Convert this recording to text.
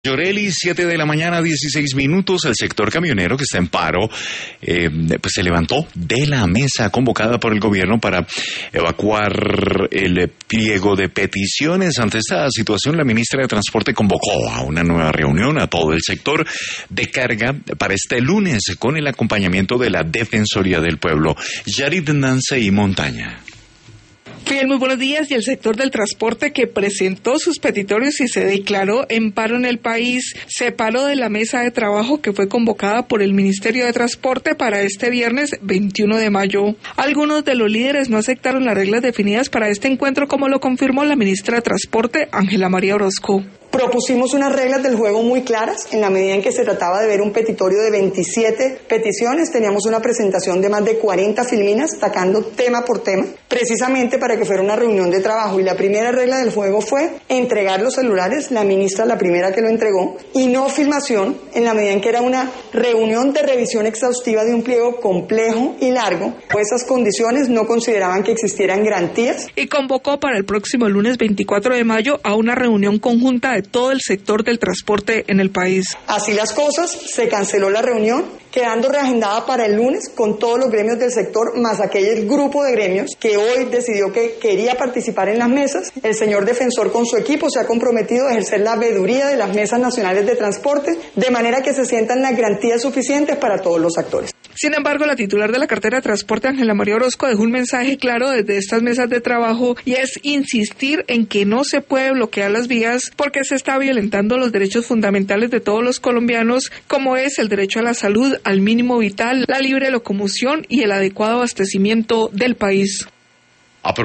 Llorelli, 7 de la mañana, 16 minutos. El sector camionero que está en paro, pues se levantó de la mesa convocada por el gobierno para evacuar el pliego de peticiones. Ante esta situación, la ministra de Transporte convocó a una nueva reunión a todo el sector de carga para este lunes con el acompañamiento de la Defensoría del Pueblo. Yarid Nansei Montaña. Fidel, muy buenos días. Y el sector del transporte, que presentó sus petitorios y se declaró en paro en el país, se paró de la mesa de trabajo que fue convocada por el Ministerio de Transporte para este viernes 21 de mayo. Algunos de los líderes no aceptaron las reglas definidas para este encuentro, como lo confirmó la ministra de Transporte, Ángela María Orozco. Propusimos unas reglas del juego muy claras. En la medida en que se trataba de ver un petitorio de 27 peticiones, teníamos una presentación de más de 40 filminas, sacando tema por tema, precisamente para que fuera una reunión de trabajo. Y la primera regla del juego fue entregar los celulares, la ministra la primera que lo entregó, y no filmación, en la medida en que era una reunión de revisión exhaustiva de un pliego complejo y largo. Esas condiciones no consideraban que existieran garantías. Y convocó para el próximo lunes 24 de mayo a una reunión conjunta de todo el sector del transporte en el país. Así las cosas, se canceló la reunión, quedando reagendada para el lunes con todos los gremios del sector, más aquel grupo de gremios que hoy decidió que quería participar en las mesas. El señor defensor con su equipo se ha comprometido a ejercer la veeduría de las mesas nacionales de transporte, de manera que se sientan las garantías suficientes para todos los actores. Sin embargo, la titular de la cartera de transporte, Ángela María Orozco, dejó un mensaje claro desde estas mesas de trabajo, y es insistir en que no se puede bloquear las vías porque se está violentando los derechos fundamentales de todos los colombianos, como es el derecho a la salud, al mínimo vital, la libre locomoción y el adecuado abastecimiento del país.